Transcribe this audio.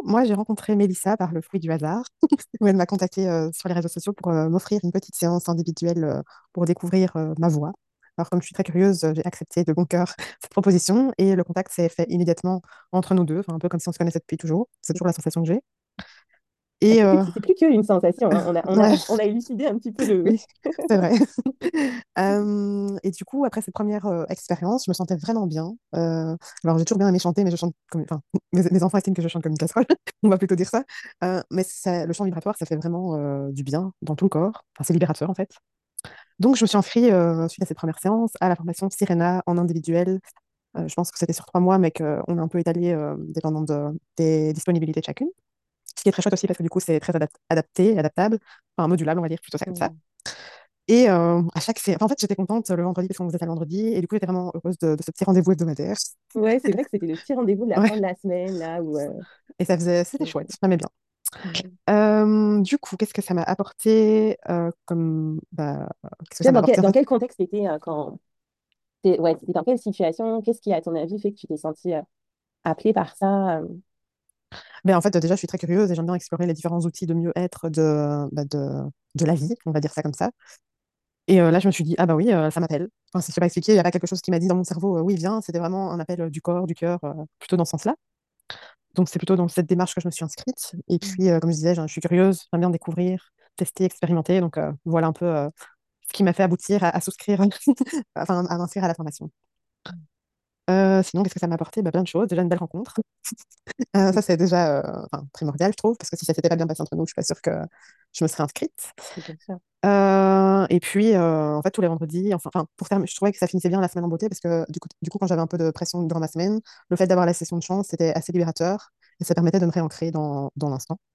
moi, j'ai rencontré Mélissa par le fruit du hasard, où elle m'a contactée sur les réseaux sociaux pour m'offrir une petite séance individuelle pour découvrir ma voix. Alors, comme je suis très curieuse, j'ai accepté de bon cœur cette proposition et le contact s'est fait immédiatement entre nous deux, enfin, un peu comme si on se connaissait depuis toujours. C'est toujours la sensation que j'ai. Bah, Et c'est plus qu'une sensation, hein. ouais, On a élucidé un petit peu le. oui, c'est vrai. Et du coup, après cette première expérience, je me sentais vraiment bien. Alors, j'ai toujours bien aimé chanter, mais je chante comme. Enfin, mes enfants estiment que je chante comme une casserole, on va plutôt dire ça. Mais le chant vibratoire, ça fait vraiment du bien dans tout le corps. Enfin, c'est libérateur, en fait. Donc, je me suis inscrite, suite à cette première séance, à la formation Sirena en individuel. Je pense que c'était sur 3 mois, mais qu'on a un peu étalé dépendant des disponibilités de chacune. Ce qui est très chouette aussi parce que du coup, c'est très adapté, adaptable, enfin modulable, on va dire plutôt ça comme ça. Mm. Et à chaque enfin, en fait, j'étais contente le vendredi parce qu'on faisait ça le vendredi. Et du coup, j'étais vraiment heureuse de ce petit rendez-vous hebdomadaire. Ouais, c'est vrai que c'était le petit rendez-vous de la Ouais. fin de la semaine, là, où. Et c'était chouette, j'aimais bien. Mhm. Du coup, qu'est-ce que ça m'a apporté qu'est-ce que ça Déjà, m'a apporté en dans fait? quel contexte t'étais quand. Ouais, c'était dans quelle situation? Qu'est-ce qui, à ton avis, fait que tu t'es sentie appelée par ça? Ben, en fait, déjà, je suis très curieuse et j'aime bien explorer les différents outils de mieux-être de la vie, on va dire ça comme ça. Et là, je me suis dit, ah bah oui, ça m'appelle. Enfin, si je ne sais pas expliquer, il y a pas quelque chose qui m'a dit dans mon cerveau, oui, viens, c'était vraiment un appel du corps, du cœur, plutôt dans ce sens-là. Donc, c'est plutôt dans cette démarche que je me suis inscrite. Et Mm. puis, comme je disais, je suis curieuse, j'aime bien découvrir, tester, expérimenter. Donc, voilà un peu ce qui m'a fait aboutir à souscrire, enfin, à m'inscrire à la formation. Sinon, qu'est-ce que ça m'a apporté? Bah, plein de choses. Déjà, une belle rencontre. Ça, c'est déjà enfin, primordial, je trouve, parce que si ça s'était pas bien passé entre nous, je suis pas sûre que je me serais inscrite. Bien sûr. Et puis, en fait, tous les vendredis, enfin, pour terminer, je trouvais que ça finissait bien la semaine en beauté parce que du coup, quand j'avais un peu de pression durant ma semaine, le fait d'avoir la session de chant, c'était assez libérateur et ça permettait de me réancrer dans l'instant.